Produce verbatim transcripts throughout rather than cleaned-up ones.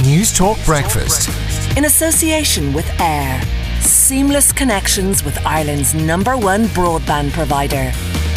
News Talk Breakfast. In association with Air. Seamless connections with Ireland's number one broadband provider.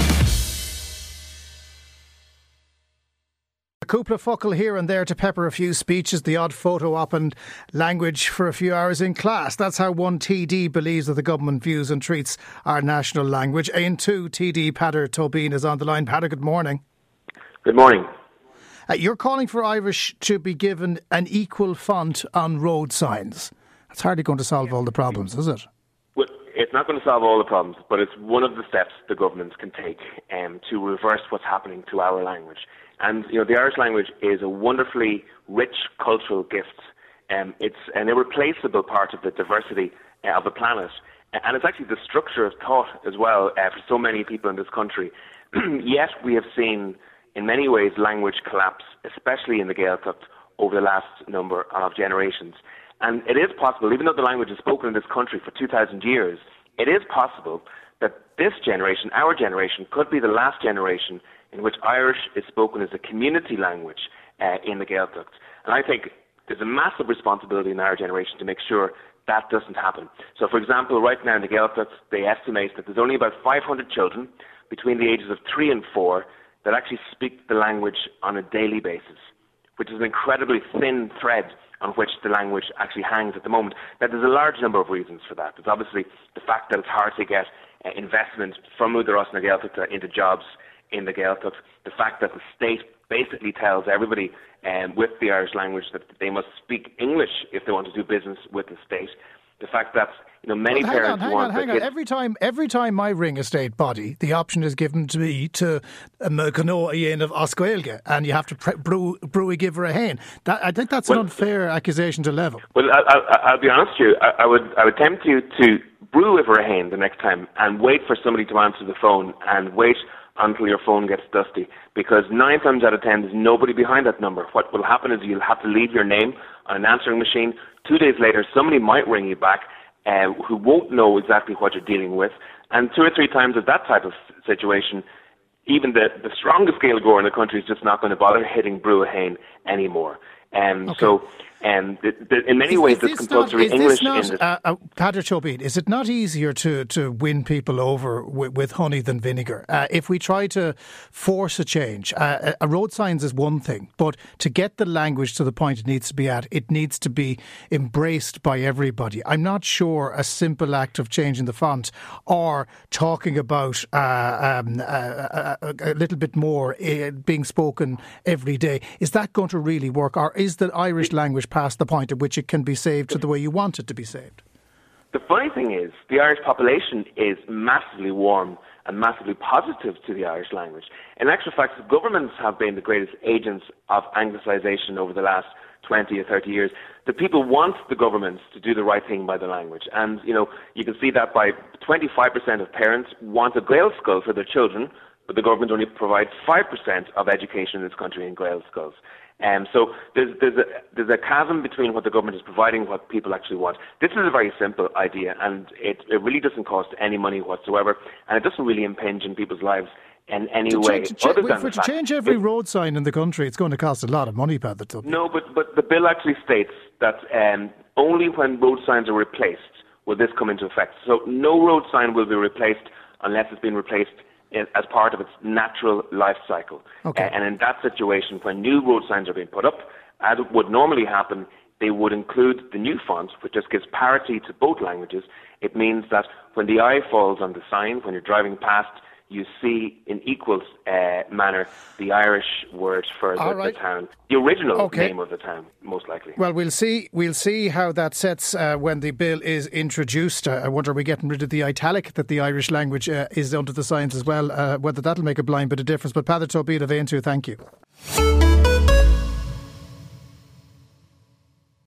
A couple of fuckle here and there to pepper a few speeches, the odd photo op and language for a few hours in class. That's how one T D believes that the government views and treats our national language. And two, T D Peadar Tóibín is on the line. Peadar, good morning. Good morning. Uh, you're calling for Irish to be given an equal font on road signs. That's hardly going to solve all the problems, is it? Well, it's not going to solve all the problems, but it's one of the steps the government can take um, to reverse what's happening to our language. And, you know, the Irish language is a wonderfully rich cultural gift. Um, it's an irreplaceable part of the diversity uh, of the planet. And it's actually the structure of thought as well uh, for so many people in this country. Yet we have seen, in many ways, language collapse, especially in the Gaeltacht, over the last number of generations. And it is possible, even though the language is spoken in this country for two thousand years, it is possible that this generation, our generation, could be the last generation in which Irish is spoken as a community language uh, in the Gaeltacht. And I think there's a massive responsibility in our generation to make sure that doesn't happen. So, for example, right now in the Gaeltacht, they estimate that there's only about five hundred children between the ages of three and four that actually speak the language on a daily basis, which is an incredibly thin thread on which the language actually hangs at the moment. Now, there's a large number of reasons for that. There's obviously the fact that it's hard to get uh, investment from Údarás na Gaeltachta into jobs in the Gaeltacht. The fact that the state basically tells everybody um, with the Irish language that they must speak English if they want to do business with the state. The fact that, you know, many well, hang parents on, hang want... on, hang on. Every time, every time I ring a state body, the option is given to me to Mercano Ian of Oscailge, and you have to pre- brew, brew give her a hen. That, I think that's well, an unfair accusation to level. Well, I, I, I'll be honest with you. I, I would I would tempt you to brew with her a hen the next time and wait for somebody to answer the phone and wait until your phone gets dusty, because nine times out of ten there's nobody behind that number. What will happen is you'll have to leave your name on an answering machine. Two days later, somebody might ring you back uh, who won't know exactly what you're dealing with. And two or three times of that type of situation, even the, the strongest Gaeilgeoir in the country is just not going to bother hitting Brua-Hain anymore. Um, okay. So, um, the, the, in many is, ways, is this, this compulsory not, is English... This not, in this, uh, uh, Peadar Tóibín, is it not easier to, to win people over with, with honey than vinegar? Uh, if we try to force a change, uh, a road signs is one thing, but to get the language to the point it needs to be at, it needs to be embraced by everybody. I'm not sure a simple act of changing the font or talking about uh, um, uh, a, a little bit more uh, being spoken every day, is that going to really work? Or is the Irish language past the point at which it can be saved to the way you want it to be saved? The funny thing is, the Irish population is massively warm and massively positive to the Irish language. In actual fact, governments have been the greatest agents of anglicisation over the last twenty or thirty years. The people want the governments to do the right thing by the language. And, you know, you can see that by twenty-five percent of parents want a Gael school for their children, but the government only provides five percent of education in this country in Gael schools. Um, so there's, there's, a, there's a chasm between what the government is providing and what people actually want. This is a very simple idea, and it, it really doesn't cost any money whatsoever, and it doesn't really impinge on people's lives in any to way. Change, to, other ch- than for the to change every it, road sign in the country, it's going to cost a lot of money, Peadar Tóibín. No, but, but the bill actually states that um, only when road signs are replaced will this come into effect. So no road sign will be replaced unless it's been replaced as part of its natural life cycle. Okay. Uh, and in that situation, when new road signs are being put up, as it would normally happen, they would include the new font, which just gives parity to both languages. It means that when the eye falls on the sign, when you're driving past, you see in equal uh, manner the Irish word for the, right. the town, the original okay. name of the town, most likely. Well, we'll see. We'll see how that sets uh, when the bill is introduced. Uh, I wonder, are we getting rid of the italic that the Irish language uh, is under the signs as well? Uh, whether that'll make a blind bit of difference. But Peadar Tóibín of A N two, thank you.